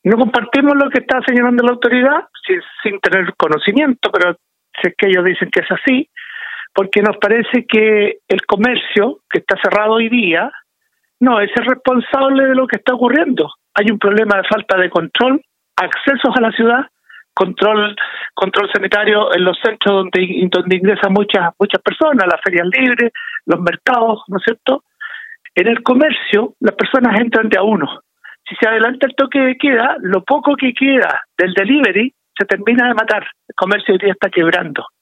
No compartimos lo que está señalando la autoridad sin tener conocimiento, pero sé que ellos dicen que es así, porque nos parece que el comercio que está cerrado hoy día no es el responsable de lo que está ocurriendo. Hay un problema de falta de control, accesos a la ciudad, control sanitario en los centros donde ingresan muchas personas, las ferias libres, los mercados, ¿no es cierto? En el comercio, las personas entran de a uno. Si se adelanta el toque de queda, lo poco que queda del delivery se termina de matar. El comercio hoy día está quebrando.